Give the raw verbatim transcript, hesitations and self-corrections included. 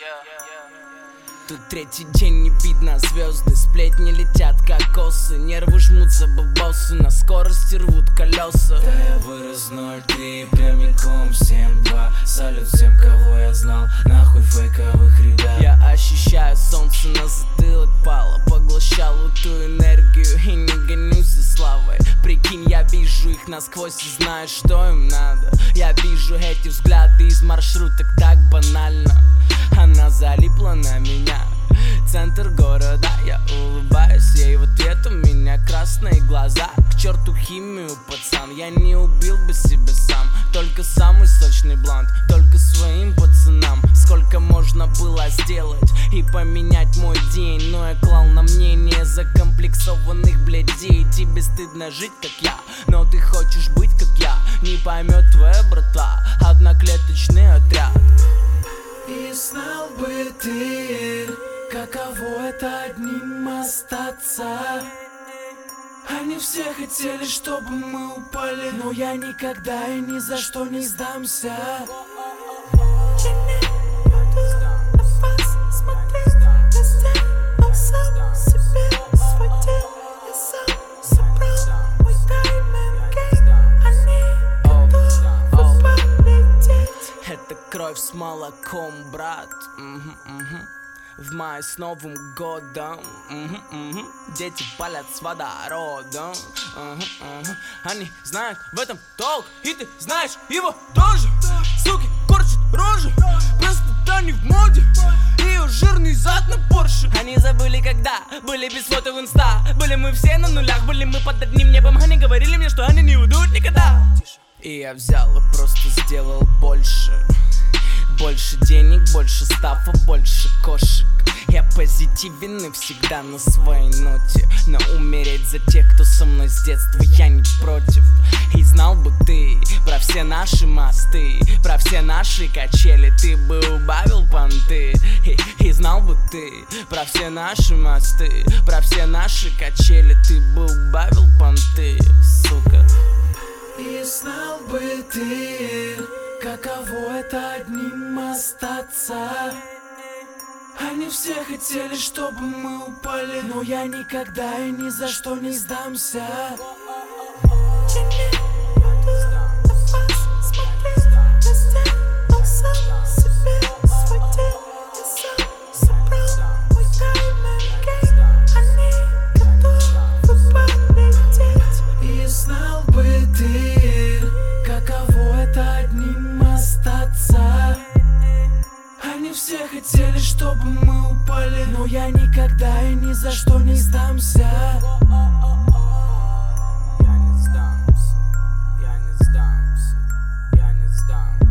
Тут третий день, не видно звезды, сплетни летят как косы, нервы жмутся бабосы, на скорости рвут колеса. Да я вырос ноль три прямиком семь два. Салют всем, кого я знал, нахуй фейковых ребят. Я ощущаю солнце на затылок пало, поглощал эту энергию и не гонюсь за славой. Прикинь, я вижу их насквозь и знаю, что им надо. Я вижу эти взгляды из маршруток так банально. Она залипла на меня, центр города, я улыбаюсь ей в ответ, у меня красные глаза. К черту химию, пацан, я не убил бы себя сам. Только самый сочный блант, только своим пацанам. Сколько можно было сделать и поменять мой день, но я клал на мнение закомплексованных блядей. Тебе стыдно жить как я, но ты хочешь быть как я. Не поймет твоя братва, одноклеточный отряд. И знал бы ты, каково это одним остаться. Они все хотели, чтобы мы упали, но я никогда и ни за что не сдамся. Я не буду на вас смотреть, везде, но сам себе сводил. Я сам собрал мой тайм-энд-гейм. Они готовы полететь. Это кровь с молоком, брат. Мгм, мгм. В мае с Новым годом. Мгм, мгм. Дети палят с водородом. Мгм, мгм. Они знают в этом толк, и ты знаешь его тоже. Суки корчат рожу, просто то не в моде. Ее жирный зад на Порше. Они забыли, когда были без фото в инста. Были мы все на нулях, были мы под одним небом. Они говорили мне, что они не уйдут никогда. И я взял и просто сделал больше. Больше денег, больше стафа, больше кошек. Я позитивен и всегда на своей ноте. Но умереть за тех, кто со мной с детства, я не против. И знал бы ты про все наши мосты, про все наши качели, ты бы убавил понты. И, и знал бы ты про все наши мосты, про все наши качели, ты бы убавил понты, сука. И знал бы ты, каково это одним остаться. Они все хотели, чтобы мы упали, но я никогда и ни за что не сдамся. Я не буду на вас смотреть, везде, но сам себе сводил. Я сам собрал мой тайм-энд-гейм. Они готовы полететь. И знал бы ты, каково это одним остаться. Они все хотели, чтобы мы упали, но я никогда и ни за что не сдамся. Я не сдамся, я не сдамся, я не сдамся.